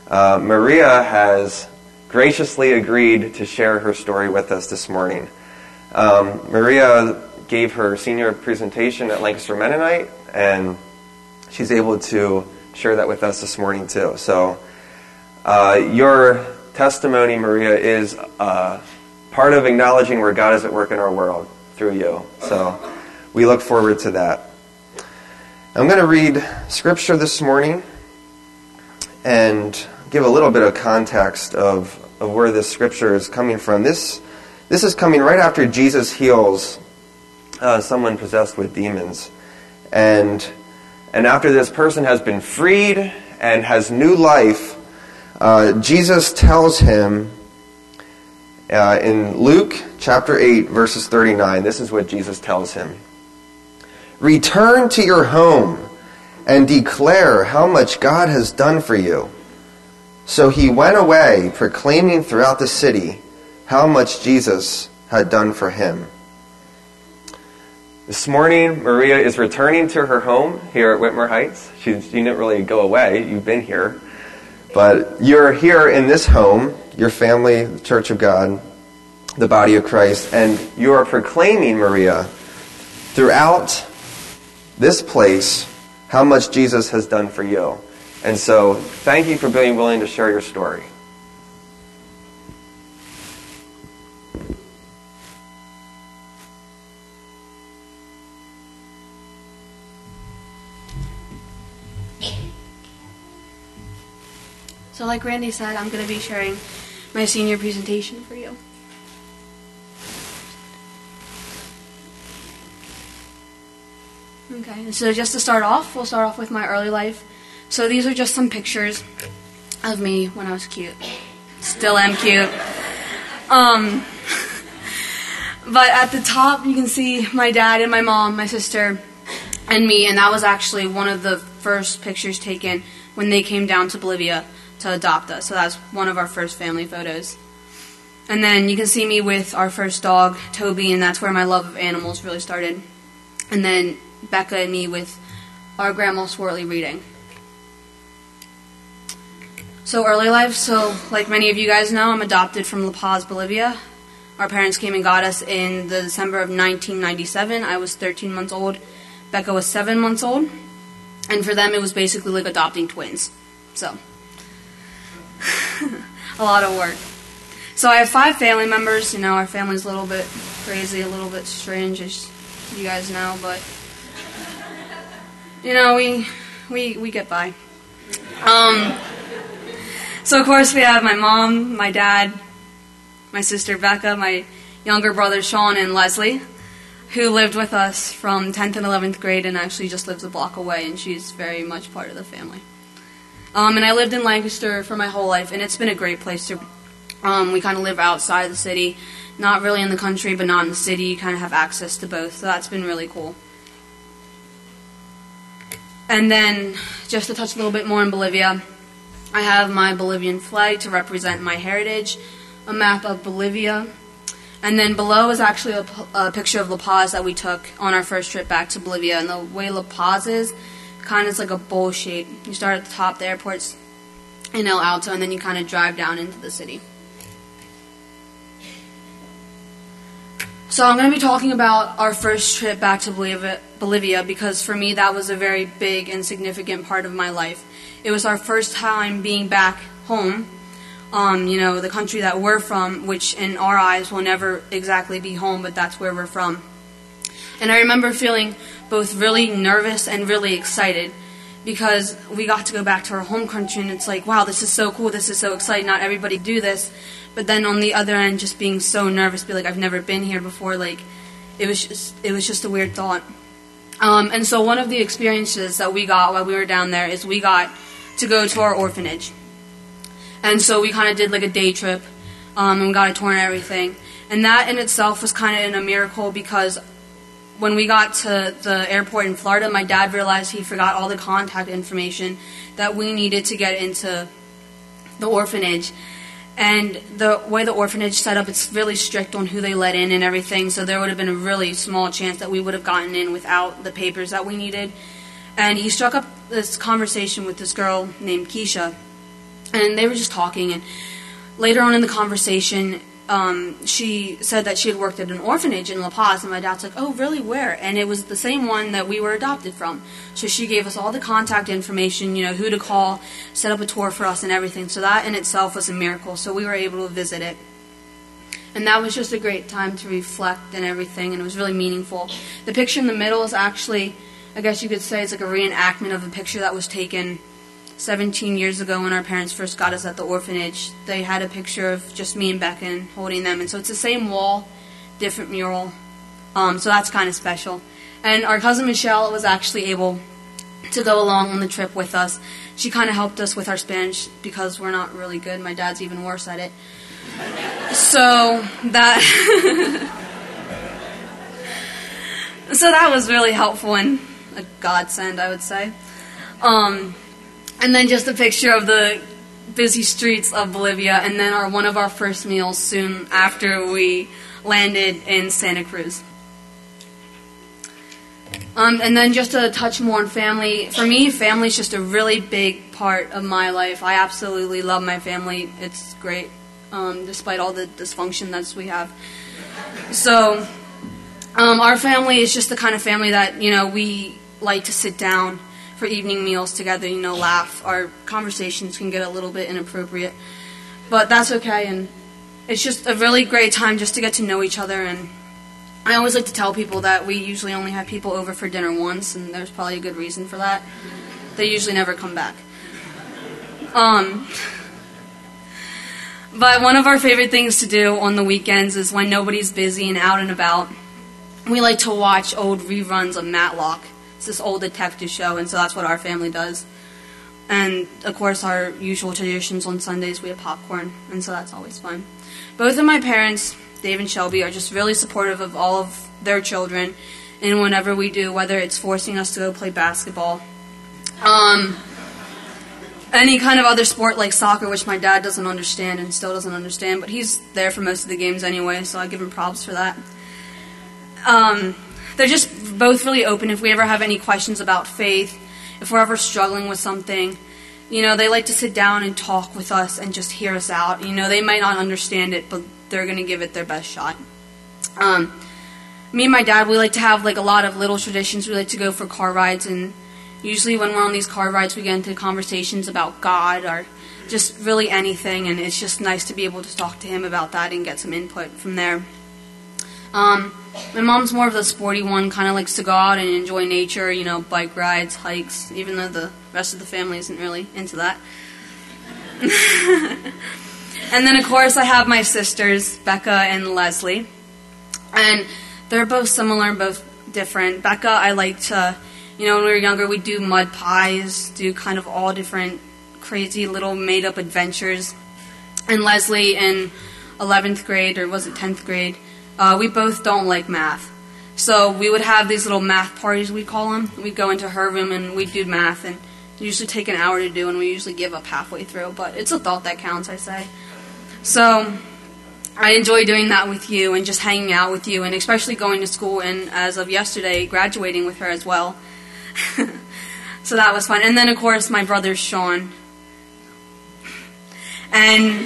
Maria has graciously agreed to share her story with us this morning. Maria gave her senior presentation at Lancaster Mennonite, and she's able to share that with us this morning too. So your testimony, Maria, is part of acknowledging where God is at work in our world through you. So we look forward to that. I'm going to read scripture this morning and give a little bit of context of where this scripture is coming from. This is coming right after Jesus heals someone possessed with demons. And after this person has been freed and has new life, Jesus tells him in Luke chapter 8, verses 39, this is what Jesus tells him. Return to your home and declare how much God has done for you. So he went away, proclaiming throughout the city how much Jesus had done for him. This morning, Maria is returning to her home here at Whitmer Heights. She didn't really go away. You've been here. But you're here in this home, your family, the Church of God, the body of Christ, and you are proclaiming, Maria, throughout this place how much Jesus has done for you. And so, thank you for being willing to share your story. So like Randy said, I'm going to be sharing my senior presentation for you. Okay, so just to start off, we'll start off with my early life. So these are just some pictures of me when I was cute. Still am cute. But at the top, you can see my dad and my mom, my sister, and me. And that was actually one of the first pictures taken when they came down to Bolivia to adopt us. So that's one of our first family photos. And then you can see me with our first dog, Toby, and that's where my love of animals really started. And then Becca and me with our grandma Swartley reading. So early life, so like many of you guys know, I'm adopted from La Paz, Bolivia. Our parents came and got us in the December of 1997. I was 13 months old. Becca was 7 months old. And for them, it was basically like adopting twins. So, a lot of work. So I have 5 family members. You know, our family's a little bit crazy, a little bit strange, as you guys know. But, you know, we get by. So, of course, we have my mom, my dad, my sister Becca, my younger brother Sean, and Leslie, who lived with us from 10th and 11th grade and actually just lives a block away, and she's very much part of the family. And I lived in Lancaster for my whole life, and it's been a great place to... we kind of live outside of the city, not really in the country, but not in the city. You kind of have access to both, so that's been really cool. And then, just to touch a little bit more on Bolivia, I have my Bolivian flag to represent my heritage, a map of Bolivia, and then below is actually a picture of La Paz that we took on our first trip back to Bolivia. And the way La Paz is, kind of is like a bowl shape. You start at the top, the airport's in El Alto, and then you kind of drive down into the city. So I'm going to be talking about our first trip back to Bolivia because for me that was a very big and significant part of my life. It was our first time being back home, you know, the country that we're from, which in our eyes will never exactly be home, but that's where we're from. And I remember feeling both really nervous and really excited because we got to go back to our home country, and it's like, wow, this is so cool, this is so exciting, not everybody do this. But then on the other end, just being so nervous, be like, I've never been here before, like, it was just a weird thought. And so one of the experiences that we got while we were down there is we got to go to our orphanage. And so we kind of did like a day trip, and we got a tour and everything. And that in itself was kind of a miracle because when we got to the airport in Florida, my dad realized he forgot all the contact information that we needed to get into the orphanage. And the way the orphanage set up, it's really strict on who they let in and everything, so there would have been a really small chance that we would have gotten in without the papers that we needed. And he struck up this conversation with this girl named Keisha, And they were just talking, and later on in the conversation, she said that she had worked at an orphanage in La Paz, and my dad's like, oh, really, where? And it was the same one that we were adopted from. So she gave us all the contact information, who to call, set up a tour for us and everything. So that in itself was a miracle. So we were able to visit it. And that was just a great time to reflect and everything, and it was really meaningful. The picture in the middle is actually, I guess you could say, it's like a reenactment of a picture that was taken 17 years ago when our parents first got us at the orphanage. They had a picture of just me and Becca holding them, and so it's the same wall, different mural. So that's kind of special. And our cousin Michelle was actually able to go along on the trip with us. She kind of helped us with our Spanish because we're not really good. My dad's even worse at it. So that was really helpful and a godsend, I would say. And then just a picture of the busy streets of Bolivia, and then one of our first meals soon after we landed in Santa Cruz. And then just to touch more on family. For me, family is just a really big part of my life. I absolutely love my family. It's great, despite all the dysfunction that we have. So, our family is just the kind of family that, we like to sit down for evening meals together, laugh. Our conversations can get a little bit inappropriate, but that's okay, and it's just a really great time just to get to know each other. And I always like to tell people that we usually only have people over for dinner once, and there's probably a good reason for that. They usually never come back. But one of our favorite things to do on the weekends is when nobody's busy and out and about, we like to watch old reruns of Matlock. It's this old detective show, and so that's what our family does. And, of course, our usual traditions on Sundays, we have popcorn, and so that's always fun. Both of my parents, Dave and Shelby, are just really supportive of all of their children, and whenever we do, whether it's forcing us to go play basketball, any kind of other sport like soccer, which my dad doesn't understand and still doesn't understand, but he's there for most of the games anyway, so I give him props for that. They're just both really open. If we ever have any questions about faith, if we're ever struggling with something, they like to sit down and talk with us and just hear us out. They might not understand it, but they're going to give it their best shot. Me and my dad, we like to have a lot of little traditions. We like to go for car rides, and usually when we're on these car rides, we get into conversations about God or just really anything, and it's just nice to be able to talk to him about that and get some input from there. My mom's more of the sporty one, kind of likes to go out and enjoy nature, bike rides, hikes, even though the rest of the family isn't really into that. And then, of course, I have my sisters, Becca and Leslie. And they're both similar, both different. Becca, I like to, when we were younger, we'd do mud pies, do kind of all different crazy little made-up adventures. And Leslie, in 11th grade, or was it 10th grade, we both don't like math. So we would have these little math parties, we call them. We'd go into her room and we'd do math, and it usually take an hour to do, and we usually give up halfway through. But it's a thought that counts, I say. So I enjoy doing that with you and just hanging out with you, and especially going to school, and as of yesterday, graduating with her as well. So that was fun. And then, of course, my brother Sean. And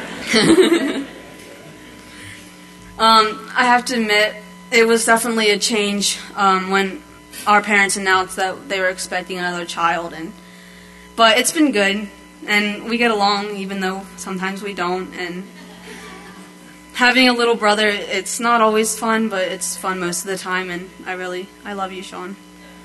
I have to admit, it was definitely a change when our parents announced that they were expecting another child. But it's been good, and we get along even though sometimes we don't. And having a little brother, it's not always fun, but it's fun most of the time, and I love you, Sean.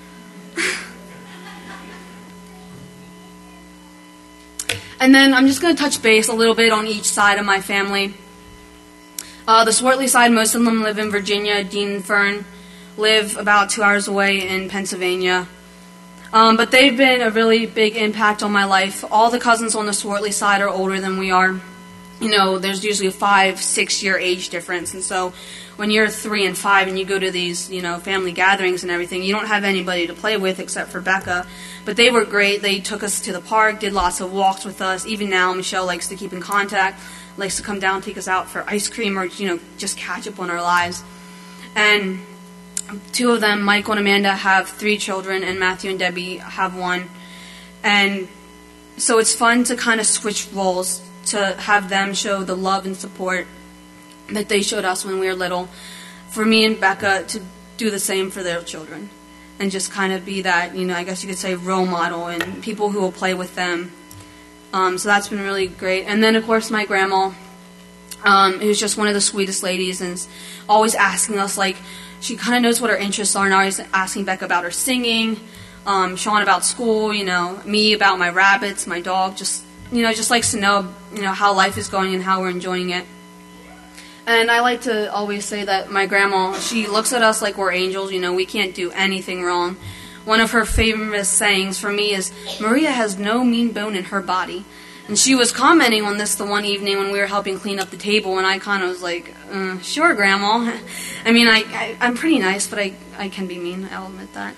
And then I'm just going to touch base a little bit on each side of my family. The Swartley side, most of them live in Virginia. Dean and Fern live about 2 hours away in Pennsylvania. But they've been a really big impact on my life. All the cousins on the Swartley side are older than we are. There's usually a 5-6 year age difference. And so when you're 3 and 5 and you go to these, family gatherings and everything, you don't have anybody to play with except for Becca. But they were great. They took us to the park, did lots of walks with us. Even now, Michelle likes to keep in contact, likes to come down, take us out for ice cream or, just catch up on our lives. And 2 of them, Michael and Amanda, have 3 children, and Matthew and Debbie have 1. And so it's fun to kind of switch roles, to have them show the love and support that they showed us when we were little, for me and Becca to do the same for their children, and just kind of be that, I guess you could say, role model and people who will play with them. So that's been really great. And then, of course, my grandma, who's just one of the sweetest ladies, and is always asking us, she kind of knows what our interests are, and always asking Becca about her singing, Sean about school, me about my rabbits, my dog, just likes to know, how life is going and how we're enjoying it. And I like to always say that my grandma, she looks at us like we're angels, we can't do anything wrong. One of her famous sayings for me is, Maria has no mean bone in her body. And she was commenting on this the one evening when we were helping clean up the table, and I kind of was like, sure, Grandma. I mean, I'm pretty nice, but I can be mean, I'll admit that.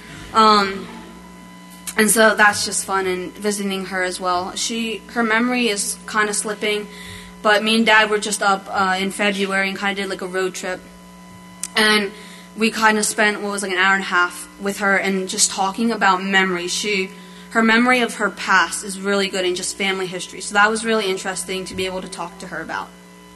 And so that's just fun, and visiting her as well. Her memory is kind of slipping, but me and Dad were just up in February and kind of did a road trip. And we kind of spent an hour and a half with her and just talking about memory. Her memory of her past is really good, and just family history. So that was really interesting to be able to talk to her about.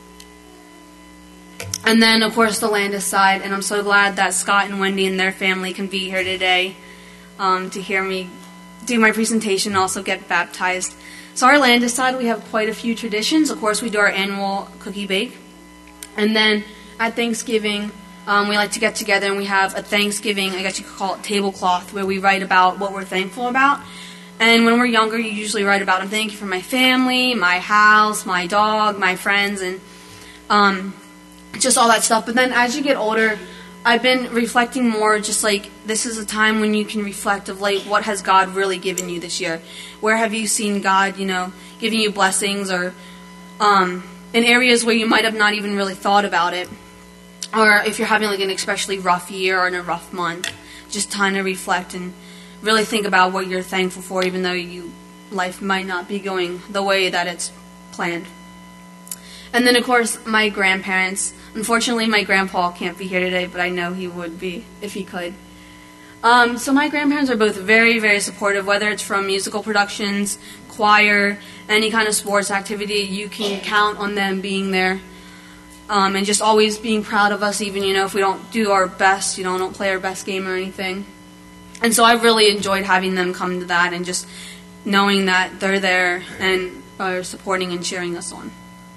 And then, of course, the Landis side, and I'm so glad that Scott and Wendy and their family can be here today to hear me do my presentation and also get baptized. So our Landis side, we have quite a few traditions. Of course, we do our annual cookie bake. And then at Thanksgiving, we like to get together and we have a Thanksgiving, I guess you could call it tablecloth, where we write about what we're thankful about. And when we're younger, you usually write about, I'm thankful for my family, my house, my dog, my friends, and just all that stuff. But then as you get older, I've been reflecting more, just this is a time when you can reflect of what has God really given you this year? Where have you seen God, giving you blessings, or in areas where you might have not even really thought about it? Or if you're having an especially rough year or in a rough month, just trying to reflect and really think about what you're thankful for, even though life might not be going the way that it's planned. And then, of course, my grandparents. Unfortunately, my grandpa can't be here today, but I know he would be if he could. So my grandparents are both very, very supportive, whether it's from musical productions, choir, any kind of sports activity. You can count on them being there. And just always being proud of us, even, if we don't do our best, don't play our best game or anything. And so I really enjoyed having them come to that, and just knowing that they're there and are supporting and cheering us on.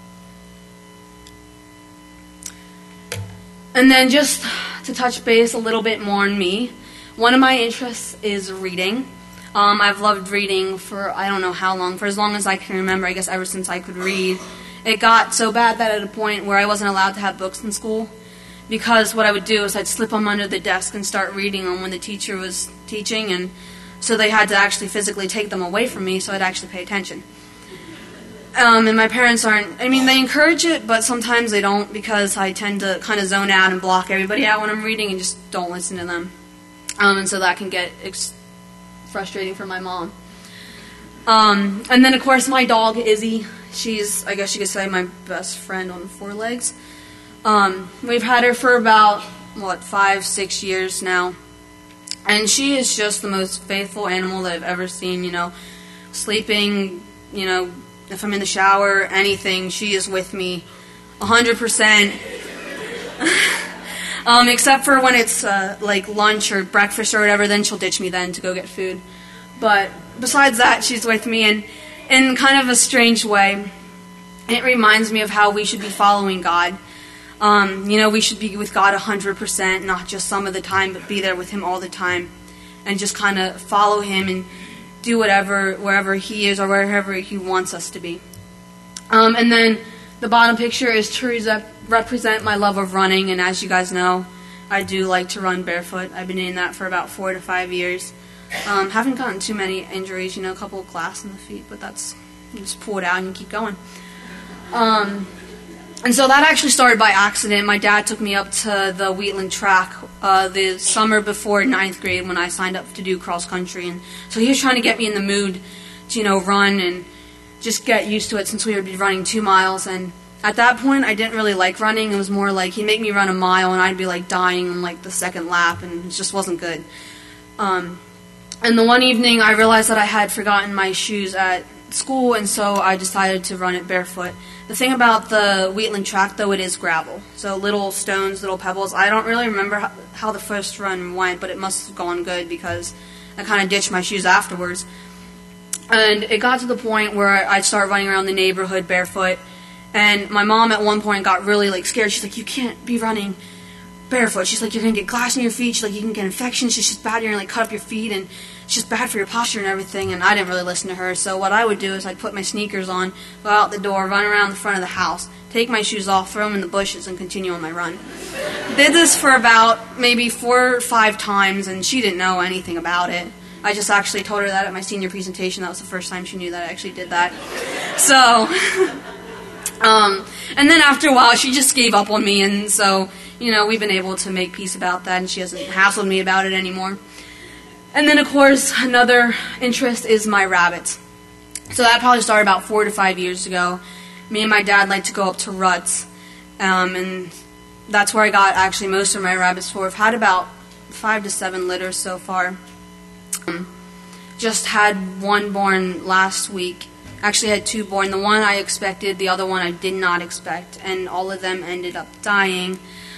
And then just to touch base a little bit more on me, one of my interests is reading. I've loved reading for I don't know how long, for as long as I can remember, I guess ever since I could read. It got so bad that at a point where I wasn't allowed to have books in school, because what I would do is I'd slip them under the desk and start reading them when the teacher was teaching, and so they had to actually physically take them away from me so I'd actually pay attention. And my parents they encourage it, but sometimes they don't, because I tend to kind of zone out and block everybody out when I'm reading and just don't listen to them. And so that can get frustrating for my mom. And then, of course, my dog, Izzy. She's, I guess you could say, my best friend on 4 legs. We've had her for about, 5-6 years now. And she is just the most faithful animal that I've ever seen, sleeping, if I'm in the shower, anything, she is with me 100%. Except for when it's lunch or breakfast or whatever, then she'll ditch me then to go get food. But besides that, she's with me, and in kind of a strange way, it reminds me of how we should be following God. We should be with God 100%, not just some of the time, but be there with Him all the time, and just kind of follow Him and do whatever, wherever He is or wherever He wants us to be. And then the bottom picture is to represent my love of running, and as you guys know, I do like to run barefoot. I've been doing that for about 4 to 5 years. Haven't gotten too many injuries, a couple of glass in the feet, but you just pull it out and you keep going. And so that actually started by accident. My dad took me up to the Wheatland track the summer before 9th grade when I signed up to do cross country. And so he was trying to get me in the mood to, run and just get used to it, since we would be running 2 miles. And at that point, I didn't really like running. It was more like he'd make me run a mile and I'd be dying on the second lap, and it just wasn't good. And the one evening, I realized that I had forgotten my shoes at school, and so I decided to run it barefoot. The thing about the Wheatland track, though, it is gravel. So little stones, little pebbles. I don't really remember how the first run went, but it must have gone good because I kind of ditched my shoes afterwards. And it got to the point where I'd start running around the neighborhood barefoot. And my mom at one point got really scared. She's like, you can't be running barefoot. She's like, you're going to get glass in your feet. She's like, you can get infections. She's just bad. You're going to cut up your feet, and it's just bad for your posture and everything. And I didn't really listen to her. So what I would do is I'd put my sneakers on, go out the door, run around the front of the house, take my shoes off, throw them in the bushes, and continue on my run. Did this for about maybe 4 or 5 times, and she didn't know anything about it. I just actually told her that at my senior presentation. That was the first time she knew that I actually did that. So, and then after a while, she just gave up on me, and so, we've been able to make peace about that, and she hasn't hassled me about it anymore. And then, of course, another interest is my rabbits. So that probably started about 4 to 5 years ago. Me and my dad like to go up to ruts, and that's where I got actually most of my rabbits for. I've had about 5 to 7 litters so far. Just had one born last week. Actually had 2 born. The one I expected, the other one I did not expect, and all of them ended up dying.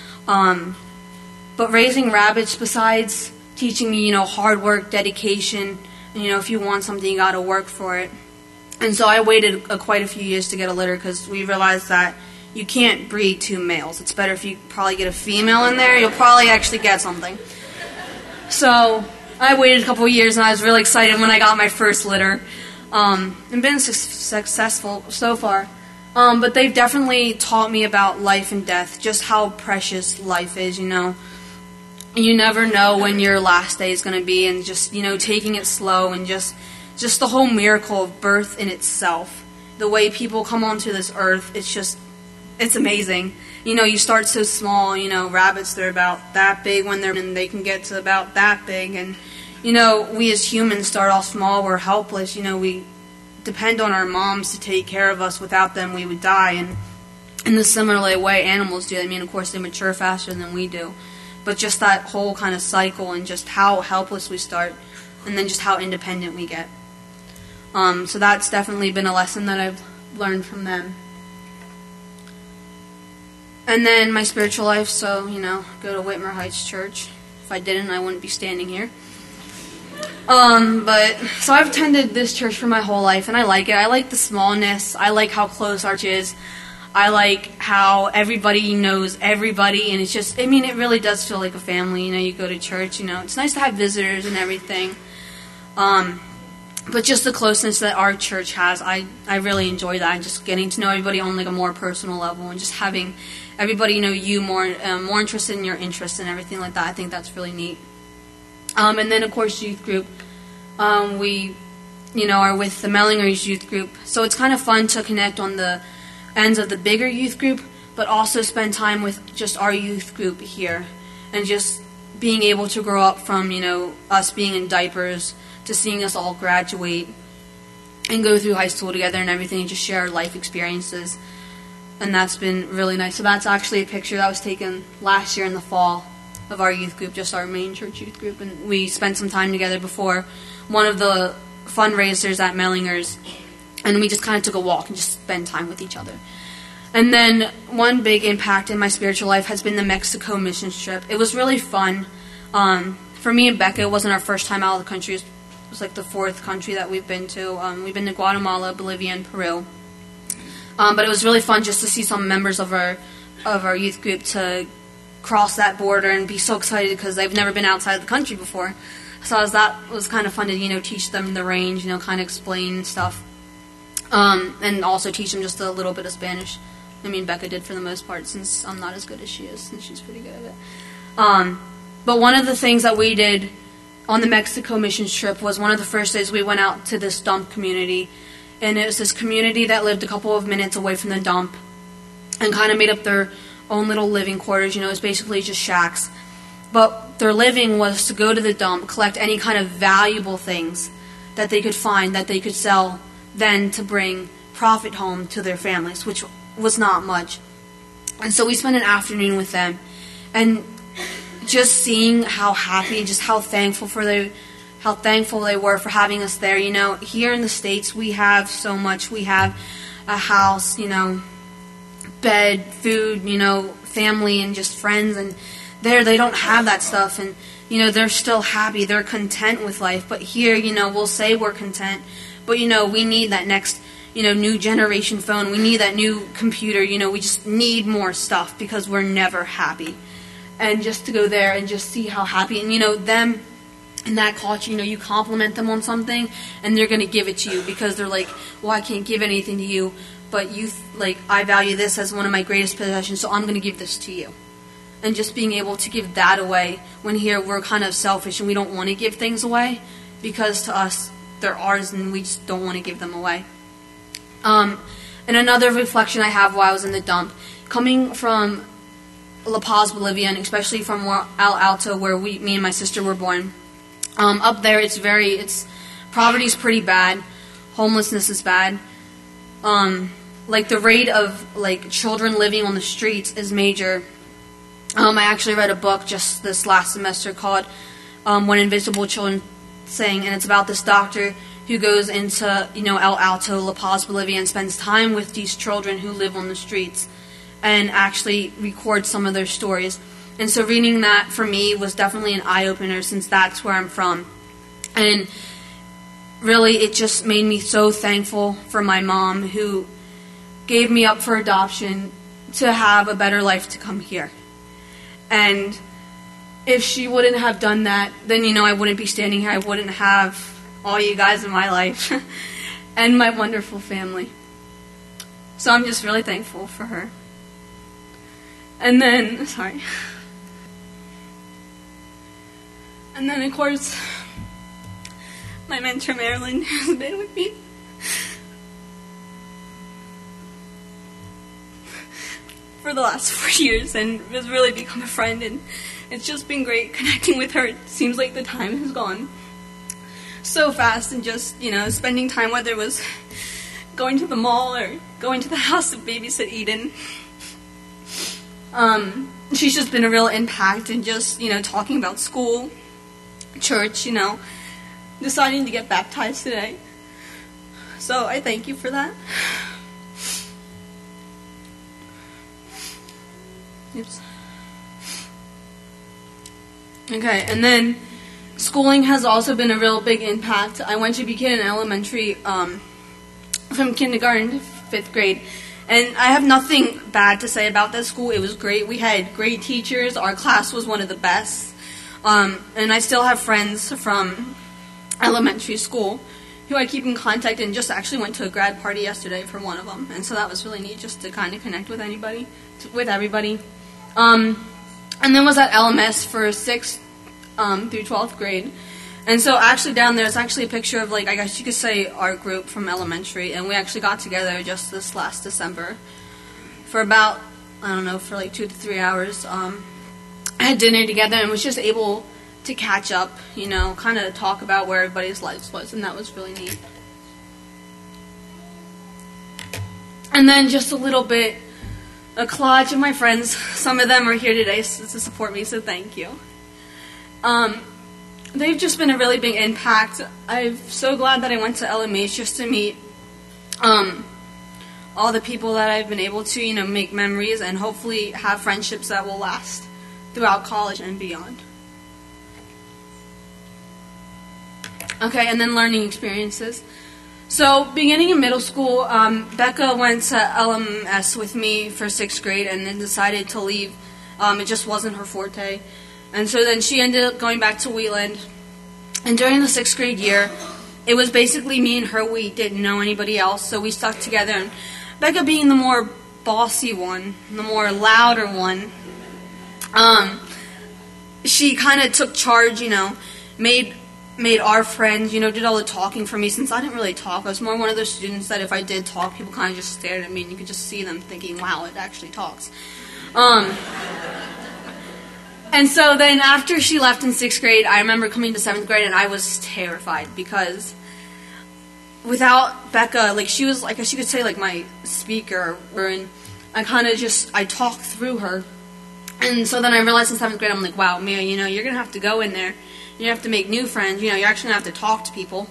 But raising rabbits, besides teaching me, hard work, dedication, and, if you want something, you got to work for it. And so I waited quite a few years to get a litter because we realized that you can't breed 2 males. It's better if you probably get a female in there. You'll probably actually get something. So I waited a couple of years, and I was really excited when I got my first litter. And been successful so far. But they've definitely taught me about life and death, just how precious life is, You never know when your last day is going to be, and just, taking it slow, and just the whole miracle of birth in itself. The way people come onto this earth, it's amazing. You start so small, rabbits, they're about that big when and they can get to about that big, and we as humans start off small, we're helpless, we depend on our moms to take care of us. Without them, we would die, and in the similar way animals do. Of course, they mature faster than we do, but just that whole kind of cycle, and just how helpless we start, and then just how independent we get. So that's definitely been a lesson that I've learned from them. And then my spiritual life, so, go to Whitmer Heights Church. If I didn't, I wouldn't be standing here. So I've attended this church for my whole life, and I like it. I like the smallness. I like how close our church is. I like how everybody knows everybody, and it's just, it really does feel like a family. You go to church, it's nice to have visitors and everything. But just the closeness that our church has, I really enjoy that, and just getting to know everybody on a more personal level, and just having everybody you more interested in your interests and everything like that. I think that's really neat. And then, of course, youth group. We, are with the Mellingers youth group. So it's kind of fun to connect on the ends of the bigger youth group, but also spend time with just our youth group here. And just being able to grow up from, us being in diapers to seeing us all graduate and go through high school together and everything, and just share our life experiences. And that's been really nice. So that's actually a picture that was taken last year in the fall of our youth group, just our main church youth group, and we spent some time together before one of the fundraisers at Mellingers, and we just kind of took a walk and just spent time with each other. And then one big impact in my spiritual life has been the Mexico missions trip. It was really fun. For me and Becca, it wasn't our first time out of the country. It was the 4th country that we've been to. We've been to Guatemala, Bolivia, and Peru. But it was really fun just to see some members of our youth group to cross that border and be so excited because they've never been outside the country before. So that was kind of fun to, teach them the range, kind of explain stuff. And also teach them just a little bit of Spanish. Becca did for the most part, since I'm not as good as she is, and she's pretty good at it. But one of the things that we did on the Mexico missions trip was one of the first days we went out to this dump community. And it was this community that lived a couple of minutes away from the dump and kind of made up their own little living quarters. It was basically just shacks. But their living was to go to the dump, collect any kind of valuable things that they could find, that they could sell, then to bring profit home to their families, which was not much. And so we spent an afternoon with them, and just seeing how happy, just how thankful how thankful they were for having us there. You know, here in the States, we have so much. We have a house, you know, bed, food, you know, family, and just friends. And there, they don't have that stuff. And, you know, they're still happy. They're content with life. But here, you know, we'll say we're content. But, you know, we need that next, you know, new generation phone. We need that new computer. You know, we just need more stuff because we're never happy. And just to go there and just see how happy, and, you know, them in that culture, you know, you compliment them on something, and they're going to give it to you because they're like, well, I can't give anything to you, but you, like, I value this as one of my greatest possessions, so I'm going to give this to you. And just being able to give that away, when here we're kind of selfish and we don't want to give things away because to us, they're ours and we just don't want to give them away. And another reflection I have while I was in the dump, coming from La Paz, Bolivia, and especially from El Alto, where me and my sister were born. Up there, poverty's pretty bad. Homelessness is bad. Like the rate of like children living on the streets is major. I actually read a book just this last semester called "When Invisible Children Sing," and it's about this doctor who goes into, you know, El Alto, La Paz, Bolivia, and spends time with these children who live on the streets, and actually records some of their stories. And so reading that for me was definitely an eye-opener since that's where I'm from. And really it just made me so thankful for my mom who gave me up for adoption to have a better life to come here. And if she wouldn't have done that, then, you know, I wouldn't be standing here. I wouldn't have all you guys in my life and my wonderful family. So I'm just really thankful for her. And then, And then, of course, my mentor, Marilyn, has been with me for the last 4 years and has really become a friend, and it's just been great connecting with her. It seems like the time has gone so fast, and just, you know, spending time, whether it was going to the mall or going to the house to babysit Eden. She's just been a real impact, and just, you know, talking about school, church, you know, deciding to get baptized today. So I thank you for that. Oops. Okay, and then schooling has also been a real big impact. I went to Buchanan Elementary from kindergarten to 5th grade. And I have nothing bad to say about that school. It was great. We had great teachers. Our class was one of the best. And I still have friends from elementary school who I keep in contact, and just actually went to a grad party yesterday for one of them. And so that was really neat, just to kind of connect with everybody. And then was at LMS for 6th through 12th grade. And so actually down there is actually a picture of, like, I guess you could say our group from elementary, and we actually got together just this last December for about, I don't know, for like 2 to 3 hours. Had dinner together and was just able to catch up, you know, kind of talk about where everybody's lives was, and that was really neat. And then just a little bit, a collage of my friends. Some of them are here today to support me, so thank you. They've just been a really big impact. I'm so glad that I went to LMH just to meet all the people that I've been able to, you know, make memories and hopefully have friendships that will last throughout college and beyond. Okay, and then learning experiences. So, beginning in middle school, Becca went to LMS with me for 6th grade and then decided to leave. It just wasn't her forte. And so then she ended up going back to Wheatland. And during the 6th grade year, it was basically me and her. We didn't know anybody else, so we stuck together. And Becca being the more bossy one, the more louder one, she kind of took charge, you know, made our friends, you know, did all the talking for me, since I didn't really talk. I was more one of those students that if I did talk, people kind of just stared at me, and you could just see them thinking, wow, it actually talks. And so then after she left in 6th grade, I remember coming to 7th grade, and I was terrified because without Becca, like, she was, like, I guess you could say, like, my speaker, and I talked through her. And so then I realized in 7th grade, I'm like, wow, Mia, you know, you're going to have to go in there You have to make new friends. You actually have to talk to people.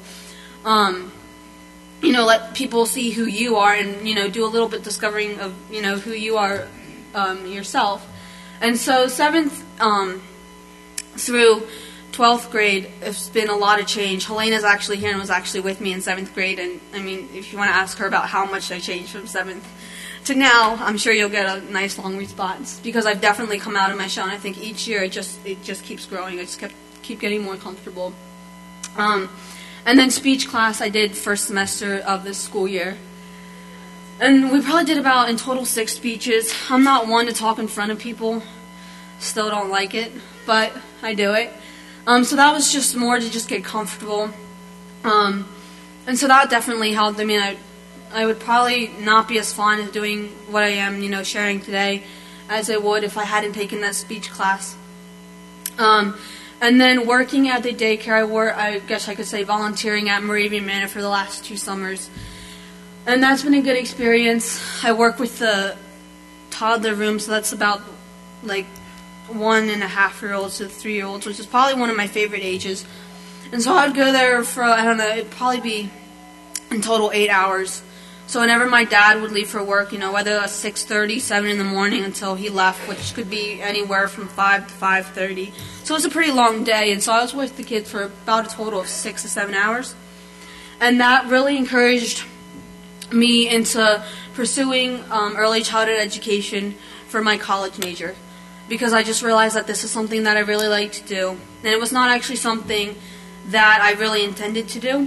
Let people see who you are and, do a little bit discovering of, who you are yourself. And so 7th through 12th grade, it's been a lot of change. Helena's actually here and was actually with me in 7th grade. And, if you want to ask her about how much I changed from 7th to now, I'm sure you'll get a nice long response. Because I've definitely come out of my shell. And I think each year it just keeps growing. I just keep getting more comfortable. And then speech class I did first semester of this school year. And we probably did about, in total, 6 speeches. I'm not one to talk in front of people. Still don't like it, but I do it. So that was just more to just get comfortable. And so that definitely helped. I would probably not be as fond of doing what I am, sharing today as I would if I hadn't taken that speech class. And then working at the daycare, I guess I could say volunteering at Moravian Manor for the last 2 summers. And that's been a good experience. I work with the toddler room, so that's about 1.5-year-olds to 3-year-olds, which is probably one of my favorite ages. And so I'd go there for, it'd probably be in total 8 hours. So whenever my dad would leave for work, whether it was 6:30, 7 in the morning until he left, which could be anywhere from 5 to 5:30. So it was a pretty long day, and so I was with the kids for about a total of 6 to 7 hours. And that really encouraged me into pursuing early childhood education for my college major, because I just realized that this is something that I really like to do. And it was not actually something that I really intended to do.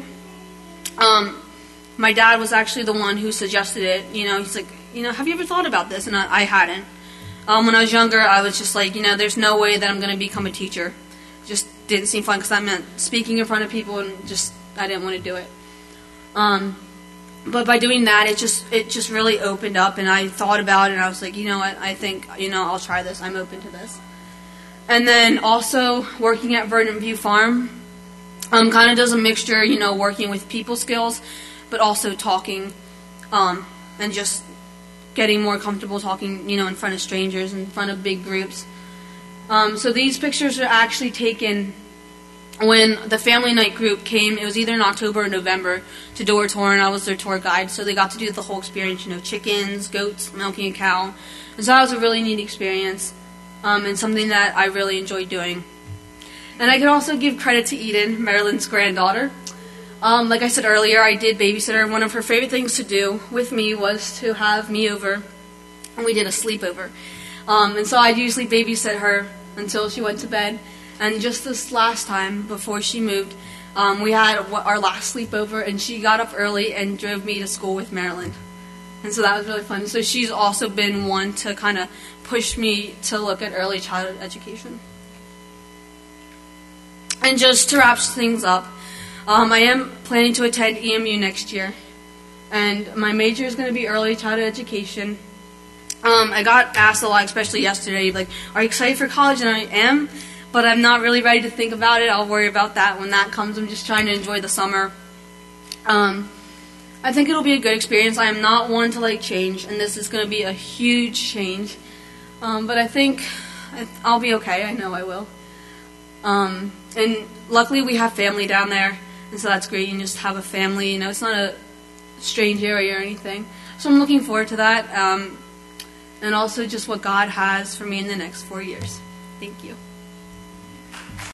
My dad was actually the one who suggested it. He's like, have you ever thought about this? And I hadn't. When I was younger, I was just like, there's no way that I'm going to become a teacher. Just didn't seem fun because that meant speaking in front of people, and I didn't want to do it. But by doing that, it just really opened up, and I thought about it, and I was like, what? I think, I'll try this. I'm open to this. And then also working at Verdant View Farm kind of does a mixture, working with people skills, but also talking and just getting more comfortable talking, in front of strangers, in front of big groups. So these pictures are actually taken when the family night group came. It was either in October or November to Door Tour, and I was their tour guide. So they got to do the whole experience, chickens, goats, milking a cow. And so that was a really neat experience and something that I really enjoyed doing. And I can also give credit to Eden, Marilyn's granddaughter. Like I said earlier, I did babysit her. One of her favorite things to do with me was to have me over, and we did a sleepover. And so I'd usually babysit her until she went to bed. And just this last time, before she moved, we had our last sleepover, and she got up early and drove me to school with Marilyn. And so that was really fun. So she's also been one to kind of push me to look at early childhood education. And just to wrap things up, I am planning to attend EMU next year, and my major is going to be early childhood education. I got asked a lot, especially yesterday, are you excited for college? And I am, but I'm not really ready to think about it. I'll worry about that when that comes. I'm just trying to enjoy the summer. I think it'll be a good experience. I am not one to change, and this is going to be a huge change. But I think I'll be okay. I know I will. And luckily we have family down there. And so that's great. You can just have a family. It's not a strange area or anything. So I'm looking forward to that. And also just what God has for me in the next 4 years. Thank you.